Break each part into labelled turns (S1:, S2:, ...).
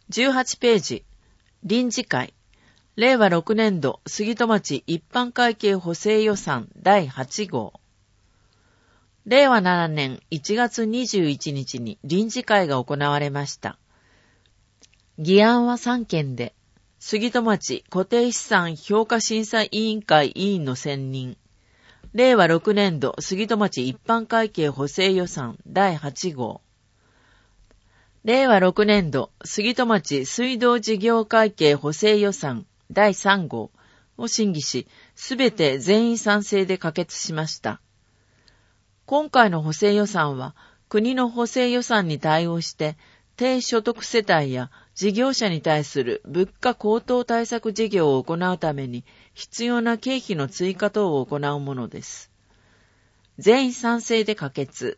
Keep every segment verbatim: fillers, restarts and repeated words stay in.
S1: じゅうはちページ、臨時会、れいわろくねんど杉戸町一般会計補正予算だいはちごう。れいわななねんいちがつにじゅういちにちに臨時会が行われました。議案はさんけんで、杉戸町固定資産評価審査委員会委員の選任、れいわろくねんど杉戸町一般会計補正予算だいはちごう。れいわろくねんど杉戸町水道事業会計補正予算だいさんごうを審議し、すべて全員賛成で可決しました。今回の補正予算は、国の補正予算に対応して、低所得世帯や事業者に対する物価高騰対策事業を行うために必要な経費の追加等を行うものです。全員賛成で可決。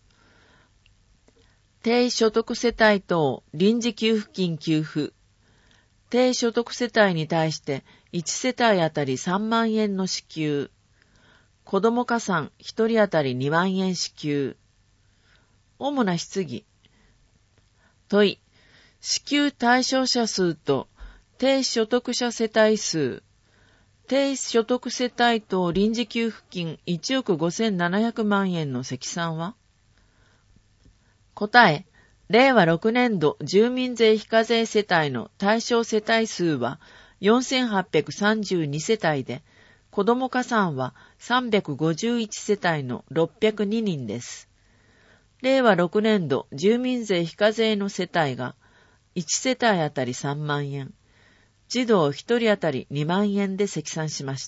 S1: 低所得世帯等臨時給付金給付。低所得世帯に対していちせたいあたりさんまんえんの支給。子ども加算ひとりあたりにまんえん支給。主な質疑。問い。支給対象者数と低所得者世帯数。低所得世帯等臨時給付金いちおくごせんななひゃくまんえんの積算は？答え、れいわろくねんど住民税非課税世帯の対象世帯数はよんせんはっぴゃくさんじゅうにせたいで、子ども加算はさんびゃくごじゅういちせたいのろっぴゃくににんです。れいわろくねんど住民税非課税の世帯がいちせたいあたりさんまんえん、児童ひとりあたりにまんえんで積算しました。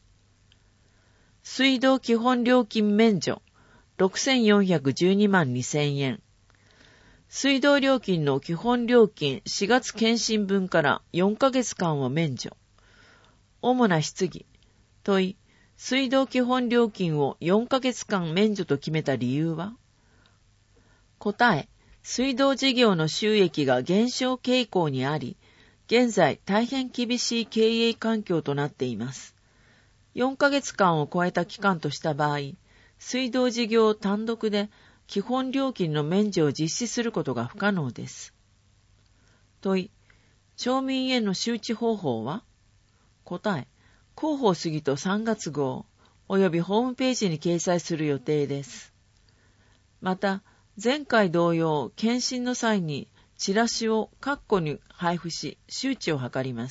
S1: 水道基本料金免除ろくせんよんひゃくじゅうにまんにせんえん。水道料金の基本料金しがつ検針分からよんかげつかんを免除。主な質疑。問い。水道基本料金をよんかげつかん免除と決めた理由は？答え。水道事業の収益が減少傾向にあり、現在大変厳しい経営環境となっています。よんかげつかんを超えた期間とした場合、水道事業単独で基本料金の免除を実施することが不可能です。問い。町民への周知方法は？答え。広報杉戸さんがつごう及びホームページに掲載する予定です。また、前回同様、検診の際にチラシを各戸に配布し、周知を図ります。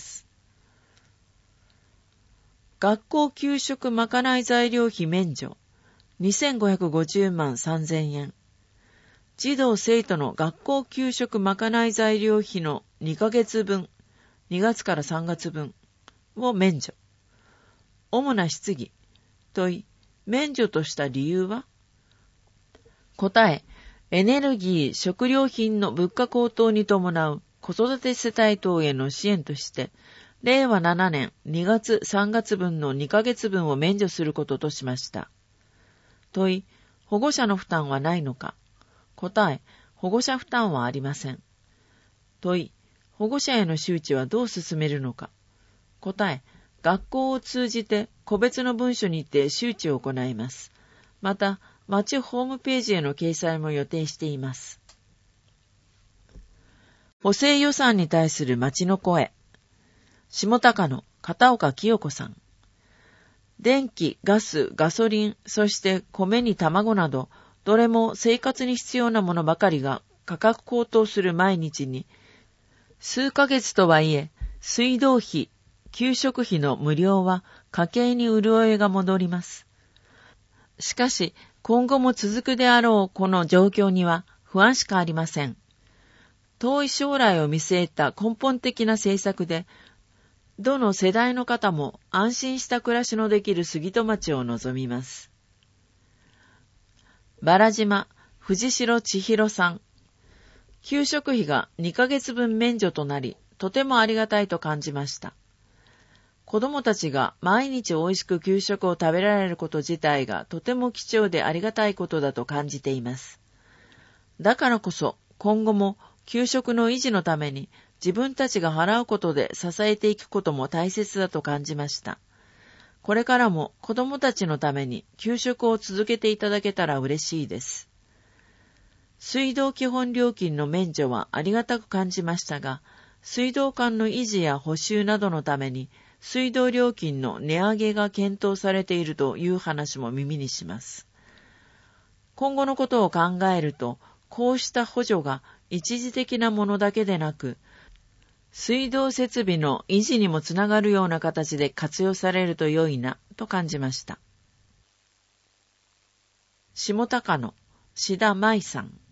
S1: 学校給食まかない材料費免除にせんごひゃくごじゅうまんさんぜんえん。児童生徒の学校給食まかない材料費のにかげつぶん、にがつからさんがつぶんを免除。主な質疑。問い。免除とした理由は？答え。エネルギー、食料品の物価高騰に伴う子育て世帯等への支援として、れいわななねんにがつさんがつぶんのにかげつぶんを免除することとしました。問い。保護者の負担はないのか？答え。保護者負担はありません。問い。保護者への周知はどう進めるのか？答え。学校を通じて個別の文書にて周知を行います。また、町ホームページへの掲載も予定しています。補正予算に対する町の声。下高野片岡清子さん。電気、ガス、ガソリン、そして米に卵など、どれも生活に必要なものばかりが価格高騰する毎日に、数ヶ月とはいえ、水道費、給食費の無料は家計に潤いが戻ります。しかし、今後も続くであろうこの状況には不安しかありません。遠い将来を見据えた根本的な政策で、どの世代の方も安心した暮らしのできる杉戸町を望みます。バラ島、藤代千尋さん。給食費がにかげつぶん免除となり、とてもありがたいと感じました。子供たちが毎日美味しく給食を食べられること自体がとても貴重でありがたいことだと感じています。だからこそ今後も給食の維持のために自分たちが払うことで支えていくことも大切だと感じました。これからも子供たちのために給食を続けていただけたら嬉しいです。 水道基本料金の免除はありがたく感じましたが、水道管の維持や補修などのために水道料金の値上げが検討されているという話も耳にします。今後のことを考えると、こうした補助が一時的なものだけでなく、水道設備の維持にもつながるような形で活用されると良いなと感じました。下高野、志田舞さん。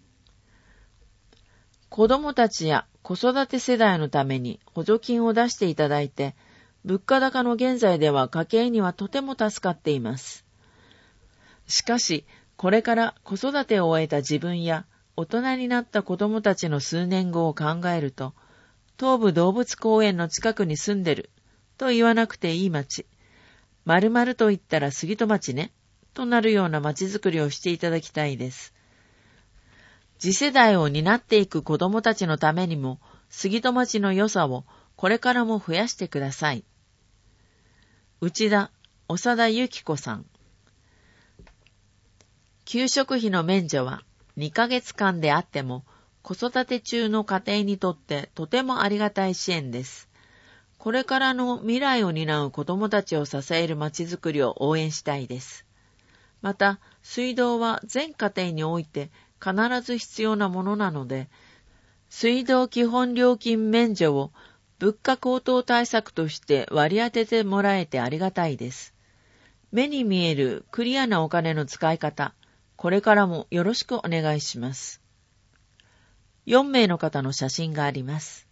S1: 子供たちや子育て世代のために補助金を出していただいて、物価高の現在では家計にはとても助かっています。しかし、これから子育てを終えた自分や大人になった子供たちの数年後を考えると、東武動物公園の近くに住んでると言わなくていい町、〇〇と言ったら杉戸町ね、となるような町づくりをしていただきたいです。次世代を担っていく子供たちのためにも、杉戸町の良さをこれからも増やしてください。内田、長田由紀子さん。給食費の免除はにかげつかんであっても、子育て中の家庭にとってとてもありがたい支援です。これからの未来を担う子供たちを支える町づくりを応援したいです。また、水道は全家庭において必ず必要なものなので、水道基本料金免除を物価高騰対策として割り当ててもらえてありがたいです。目に見えるクリアなお金の使い方、これからもよろしくお願いします。よんめいの方の写真があります。